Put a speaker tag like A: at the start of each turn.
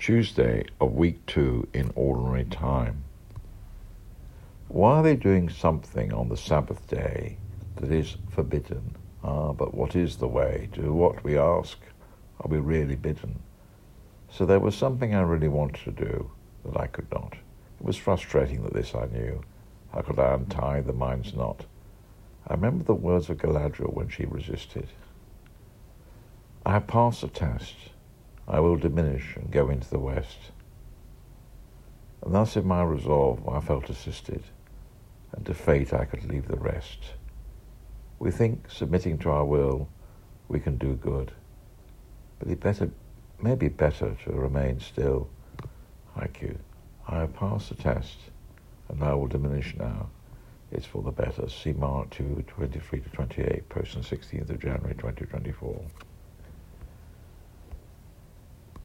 A: Tuesday of week 2 in ordinary time. Why are they doing something on the Sabbath day that is forbidden? But what is the way? Do what we ask? Are we really bidden? So there was something I really wanted to do that I could not. It was frustrating that this I knew. How could I untie the mind's knot? I remember the words of Galadriel when she resisted. I have passed the test. I will diminish and go into the west. And thus in my resolve I felt assisted, and to fate I could leave the rest. We think, submitting to our will, we can do good, but it may be better to remain still. IQ. I have passed the test, and I will diminish now. It's for the better. See Mark 2, 23-28, posted on 16th of January 2024.